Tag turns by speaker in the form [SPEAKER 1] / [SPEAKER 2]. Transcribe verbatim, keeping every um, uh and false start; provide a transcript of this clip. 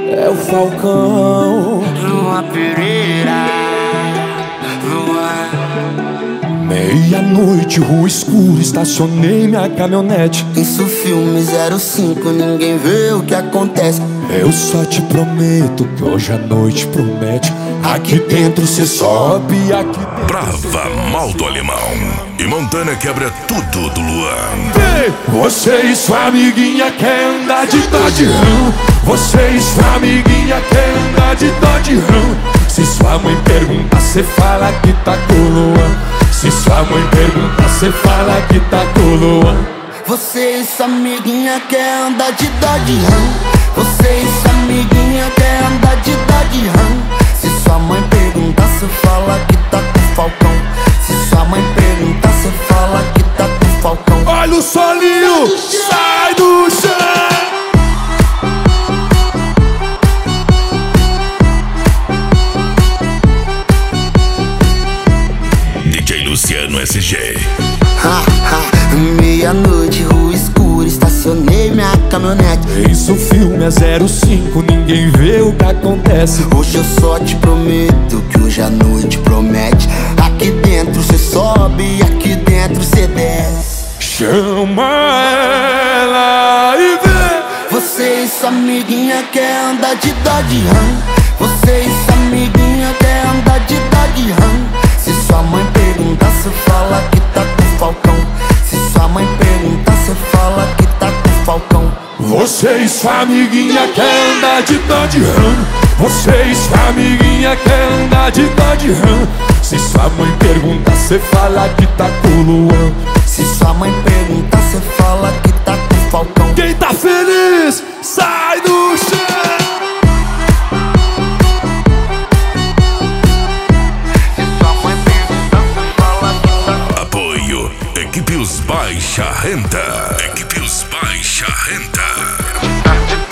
[SPEAKER 1] É o Falcão.
[SPEAKER 2] Luan Pereira, Luan.
[SPEAKER 1] Meia-noite, rua escura, estacionei minha caminhonete.
[SPEAKER 2] Isso filme zero cinco, ninguém vê o que acontece.
[SPEAKER 1] Eu só te prometo que hoje a noite promete. Aqui dentro cê sobe, aqui dentro
[SPEAKER 3] Brava, mal do alemão. E Montana quebra tudo do Luan.
[SPEAKER 1] Ei, você e sua amiguinha quer andar de Dodge Ram. Você e sua amiguinha quer andar de Dodge Ram. Se sua mãe pergunta, cê fala que tá com o Luan. Se sua mãe pergunta, cê fala que tá com o Luan.
[SPEAKER 2] Você e sua amiguinha quer andar de Dodge Ram. Você e sua amiguinha quer andar de Dodge Ram. Se sua mãe perguntar, cê fala que tá com o Falcão. Se sua mãe perguntar, cê fala que tá com o Falcão.
[SPEAKER 1] Olha o solinho, sai do chão.
[SPEAKER 3] D J Luciano S G.
[SPEAKER 2] Ha, ha, meia-noite, rua escura, estacionei minha caminhonete.
[SPEAKER 1] Isso filme é zero cinco, ninguém vê o que acontece.
[SPEAKER 2] Hoje eu só te prometo que hoje a noite promete. Aqui dentro cê sobe, aqui dentro cê desce.
[SPEAKER 1] Chama ela e vê.
[SPEAKER 2] Você e sua amiguinha quer andar de Dodge Ram. Você e sua amiguinha quer andar de Dodge Ram. Se sua mãe perguntar, cê fala que tá com o Falcão. Se sua mãe perguntar, cê fala que tá com o Falcão.
[SPEAKER 1] Você e sua amiguinha quer andar de Dodge Ram. Você e sua amiguinha quer andar de Dodge Ram. Se sua mãe perguntar, cê fala que tá com o Luan.
[SPEAKER 2] Se sua mãe perguntar, cê fala que tá com o Falcão.
[SPEAKER 1] Quem tá feliz, sai do chão.
[SPEAKER 2] Se sua mãe perguntar, cê fala que tá com...
[SPEAKER 3] Apoio Equipe Os Baixa Renda. Equipe Os Baixa Renda.